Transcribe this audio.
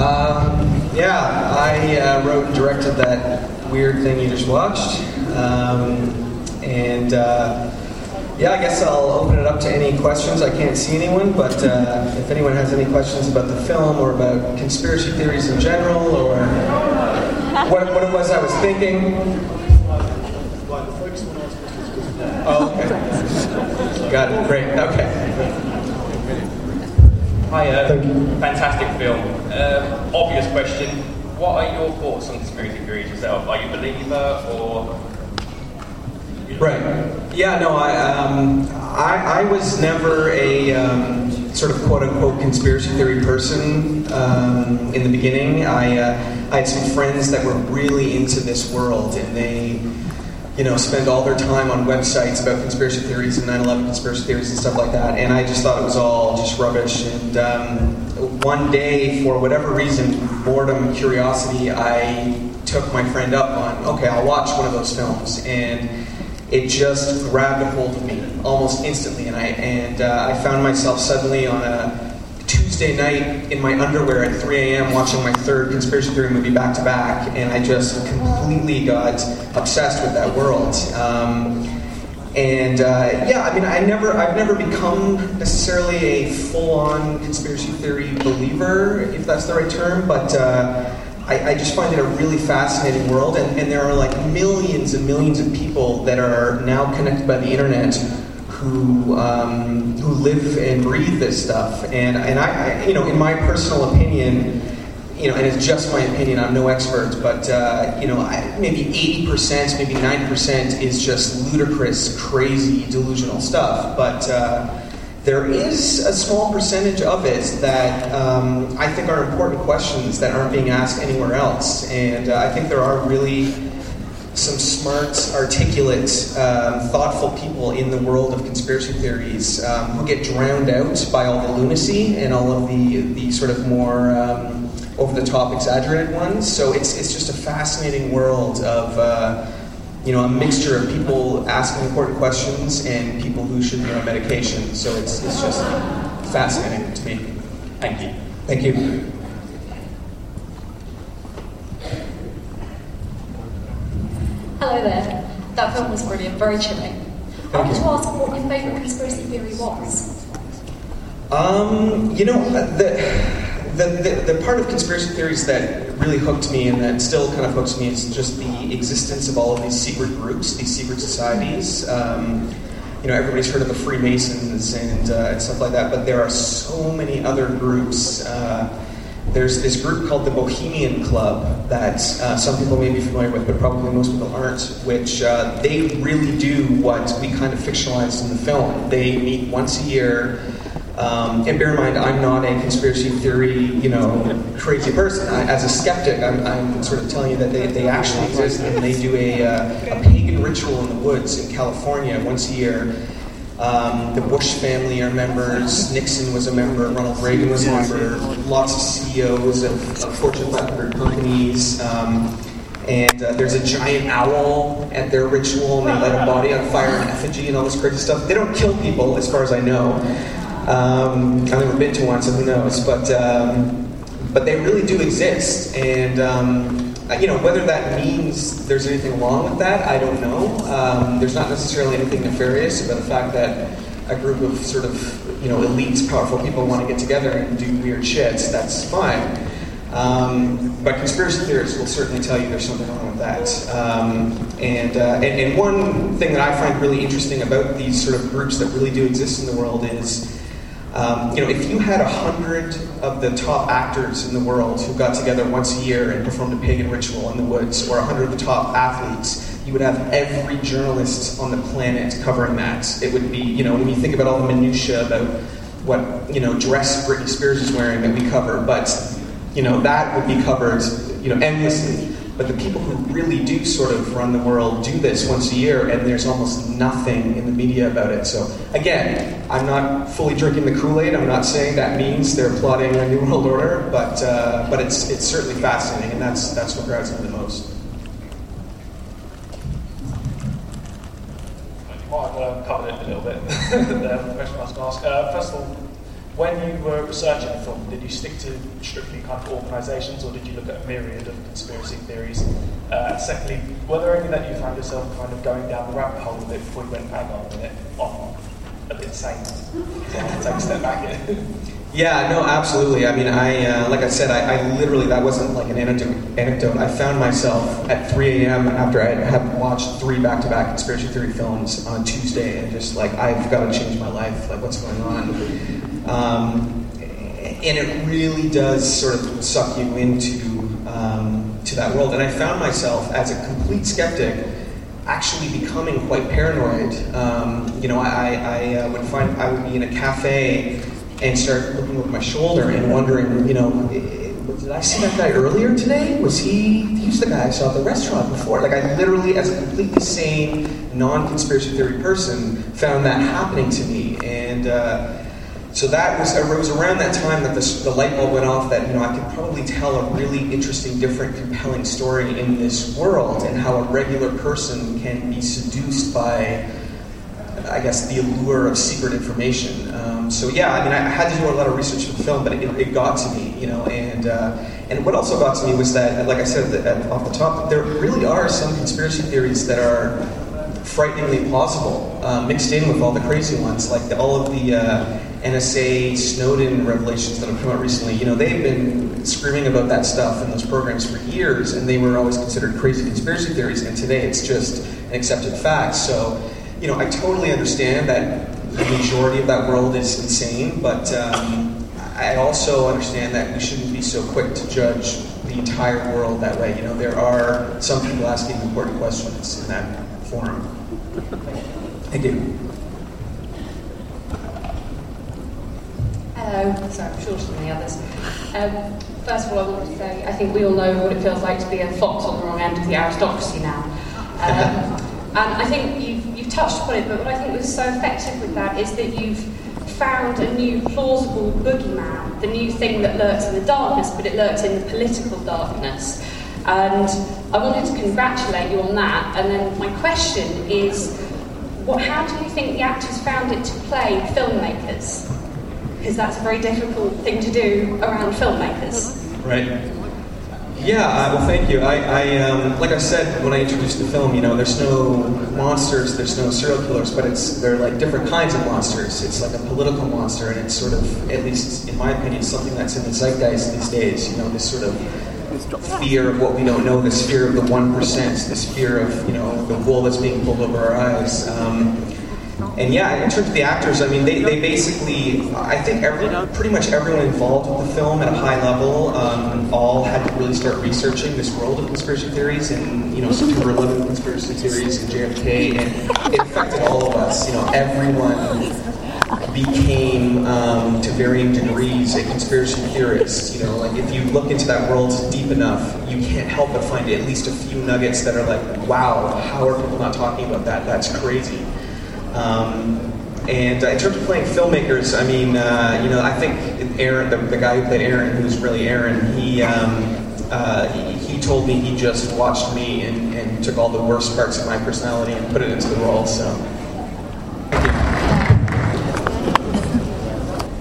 Yeah, I wrote and directed that weird thing you just watched. Yeah, I guess I'll open it up to any questions. I can't see anyone, but if anyone has any questions about the film or about conspiracy theories in general or what it was I was thinking. Oh, okay. Got it. Great. Okay. Hi, fantastic film. Obvious question. What are your thoughts on conspiracy theories yourself? Are you a believer or... Right. Yeah, no, I was never a sort of quote-unquote conspiracy theory person in the beginning. I had some friends that were really into this world, and they, spend all their time on websites about conspiracy theories and 9/11 conspiracy theories and stuff like that, and I just thought it was all just rubbish. And one day, for whatever reason, boredom, curiosity, I took my friend up on, okay, I'll watch one of those films, and it just grabbed a hold of me almost instantly, and I found myself suddenly on a Tuesday night in my underwear at 3 a.m. watching my third conspiracy theory movie back to back, and I just completely got obsessed with that world. I've never become necessarily a full-on conspiracy theory believer, if that's the right term, but I just find it a really fascinating world, and there are like millions and millions of people that are now connected by the internet who live and breathe this stuff. And I in my personal opinion, and it's just my opinion, I'm no expert, but maybe 80%, maybe 90% is just ludicrous, crazy, delusional stuff. But there is a small percentage of it that I think are important questions that aren't being asked anywhere else. And I think there are really some smart, articulate, thoughtful people in the world of conspiracy theories who get drowned out by all the lunacy and all of the sort of more over-the-top, exaggerated ones. So it's just a fascinating world of a mixture of people asking important questions and people who should be on medication. So it's just fascinating to me. Thank you. Thank you. Hello there. That film was brilliant, very chilling. I wanted to ask what your favourite conspiracy theory was. The part of conspiracy theories that really hooked me and that still kind of hooks me is just the existence of all of these secret groups, these secret societies. Everybody's heard of the Freemasons and stuff like that, but there are so many other groups. There's this group called the Bohemian Club that some people may be familiar with, but probably most people aren't, which they really do what we kind of fictionalized in the film. They meet once a year. And bear in mind, I'm not a conspiracy theory, crazy person. As a skeptic, I'm sort of telling you that they actually exist, and they do a pagan ritual in the woods in California once a year. The Bush family are members. Nixon was a member. Ronald Reagan was a member. Lots of CEOs of Fortune 500 companies. And there's a giant owl at their ritual, and they light a body on fire in effigy and all this crazy stuff. They don't kill people, as far as I know. I've never been to one, so who knows? But they really do exist, and whether that means there's anything wrong with that, I don't know. There's not necessarily anything nefarious about the fact that a group of sort of elites, powerful people want to get together and do weird shit. That's fine. But conspiracy theorists will certainly tell you there's something wrong with that. And one thing that I find really interesting about these sort of groups that really do exist in the world is, if you had 100 of the top actors in the world who got together once a year and performed a pagan ritual in the woods, or 100 of the top athletes, you would have every journalist on the planet covering that. It would be, when you think about all the minutiae about what, dress Britney Spears is wearing that we cover, but, that would be covered, endlessly. But the people who really do sort of run the world do this once a year, and there's almost nothing in the media about it. So, again, I'm not fully drinking the Kool-Aid. I'm not saying that means they're plotting a new world order, but it's certainly fascinating, and that's what grabs me the most. I've covered it a little bit. The question I was going to ask. First of all, When you were researching the film, did you stick to strictly kind of organisations, or did you look at a myriad of conspiracy theories? Secondly, were there any that you found yourself kind of going down the rabbit hole with it before you went, hang on a minute, I'm a bit insane? Take a step back here. Yeah, no, absolutely. I mean, like I said, I literally, that wasn't like an anecdote. I found myself at 3 a.m. after I had watched 3 back-to-back conspiracy theory films on Tuesday, and just like, I've got to change my life. Like, what's going on? And it really does sort of suck you into to that world. And I found myself, as a complete skeptic, actually becoming quite paranoid. I would be in a cafe and start looking over my shoulder and wondering, did I see that guy earlier today? He was the guy I saw at the restaurant before. Like, I literally, as a completely sane, non-conspiracy theory person, found that happening to me. And so it was around that time that the light bulb went off that, I could probably tell a really interesting, different, compelling story in this world, and how a regular person can be seduced by, I guess, the allure of secret information. I had to do a lot of research for the film, but it got to me, and what also got to me was that, like I said off the top, there really are some conspiracy theories that are frighteningly plausible, mixed in with all the crazy ones, like all of the NSA Snowden revelations that have come out recently. They've been screaming about that stuff in those programs for years, and they were always considered crazy conspiracy theories, and today it's just an accepted fact. So, I totally understand that the majority of that world is insane, but I also understand that we shouldn't be so quick to judge the entire world that way. There are some people asking important questions in that forum. Thank you. Hello, sorry, I'm shorter than the others. First of all, I want to say I think we all know what it feels like to be a fox on the wrong end of the aristocracy now. And I think you've touched upon it, but what I think was so effective with that is that you've found a new plausible boogeyman, the new thing that lurks in the darkness, but it lurks in the political darkness. And I wanted to congratulate you on that. And then my question is, how do you think the actors found it to play filmmakers? Because that's a very difficult thing to do around filmmakers. Right. Yeah, well, thank you. I like I said when I introduced the film, there's no monsters, there's no serial killers, but they're like different kinds of monsters. It's like a political monster, and it's sort of, at least in my opinion, something that's in the zeitgeist these days. This sort of fear of what we don't know, this fear of the 1%, this fear of the wool that's being pulled over our eyes. And yeah, in terms of the actors, I mean, they basically, I think pretty much everyone involved with the film at a high level all had to really start researching this world of conspiracy theories and, September 11 conspiracy theories and JFK, and it affected all of us. Everyone became, to varying degrees, a conspiracy theorist. Like, if you look into that world deep enough, you can't help but find at least a few nuggets that are like, wow, how are people not talking about that? That's crazy. And in terms of playing filmmakers, I mean, I think Aaron, the guy who played Aaron, who's really Aaron, he told me he just watched me and took all the worst parts of my personality and put it into the role. So